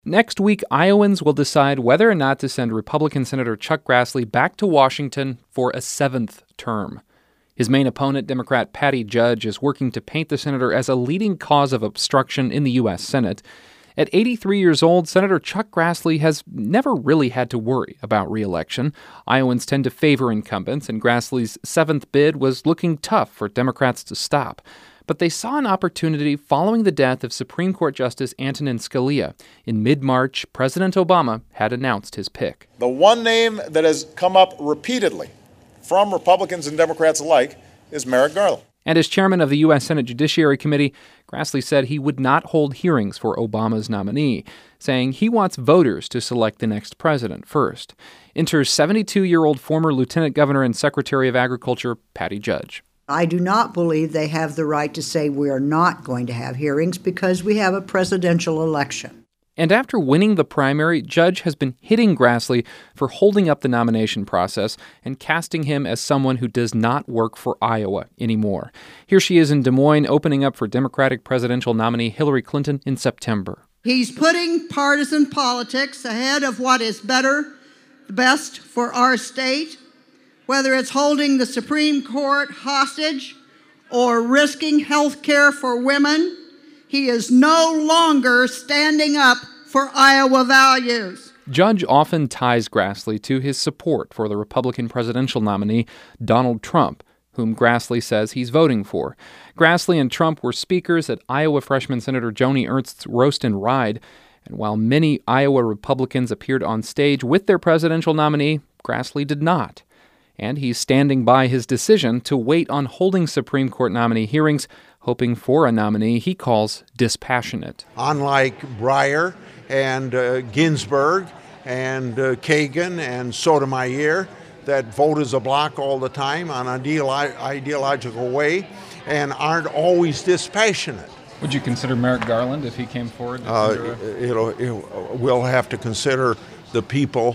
Next week, Iowans will decide whether or not to send Republican Senator Chuck Grassley back to Washington for a seventh term. His main opponent, Democrat Patty Judge, is working to paint the senator as a leading cause of obstruction in the U.S. Senate. At 83 years old, Senator Chuck Grassley has never really had to worry about re-election. Iowans tend to favor incumbents, and Grassley's seventh bid was looking tough for Democrats to stop. But they saw an opportunity following the death of Supreme Court Justice Antonin Scalia. In mid-March, President Obama had announced his pick. The one name that has come up repeatedly from Republicans and Democrats alike is Merrick Garland. And as chairman of the U.S. Senate Judiciary Committee, Grassley said he would not hold hearings for Obama's nominee, saying he wants voters to select the next president first. Enters 72-year-old former Lieutenant Governor and Secretary of Agriculture Patty Judge. I do not believe they have the right to say we are not going to have hearings because we have a presidential election. And after winning the primary, Judge has been hitting Grassley for holding up the nomination process and casting him as someone who does not work for Iowa anymore. Here she is in Des Moines, opening up for Democratic presidential nominee Hillary Clinton in September. He's putting partisan politics ahead of what is best for our state, whether it's holding the Supreme Court hostage or risking health care for women. He is no longer standing up for Iowa values. Judge often ties Grassley to his support for the Republican presidential nominee, Donald Trump, whom Grassley says he's voting for. Grassley and Trump were speakers at Iowa freshman Senator Joni Ernst's Roast and Ride, and while many Iowa Republicans appeared on stage with their presidential nominee, Grassley did not. And he's standing by his decision to wait on holding Supreme Court nominee hearings, hoping for a nominee he calls dispassionate. Unlike Breyer and Ginsburg and Kagan and Sotomayor, that vote as a bloc all the time on an ideological way and aren't always dispassionate. Would you consider Merrick Garland if he came forward? We'll have to consider the people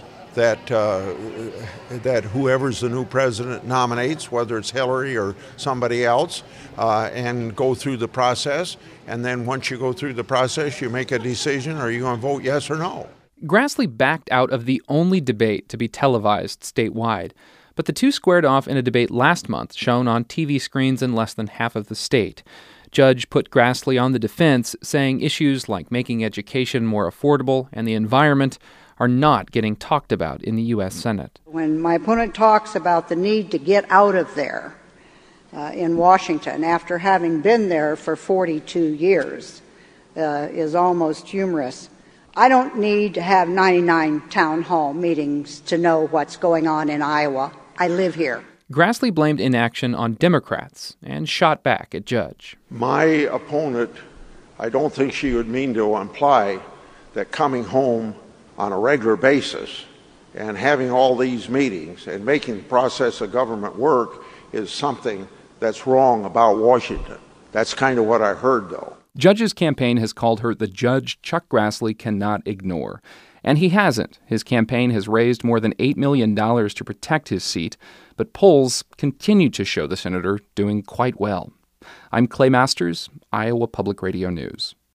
that whoever's the new president nominates, whether it's Hillary or somebody else, and go through the process. And then once you go through the process, you make a decision. Are you going to vote yes or no? Grassley backed out of the only debate to be televised statewide. But the two squared off in a debate last month, shown on TV screens in less than half of the state. Judge put Grassley on the defense, saying issues like making education more affordable and the environment are not getting talked about in the U.S. Senate. When my opponent talks about the need to get out of there in Washington after having been there for 42 years is almost humorous. I don't need to have 99 town hall meetings to know what's going on in Iowa. I live here. Grassley blamed inaction on Democrats and shot back at Judge. My opponent, I don't think she would mean to imply that coming home on a regular basis and having all these meetings and making the process of government work is something that's wrong about Washington. That's kind of what I heard, though. Judge's campaign has called her the judge Chuck Grassley cannot ignore. And he hasn't. His campaign has raised more than $8 million to protect his seat, but polls continue to show the senator doing quite well. I'm Clay Masters, Iowa Public Radio News.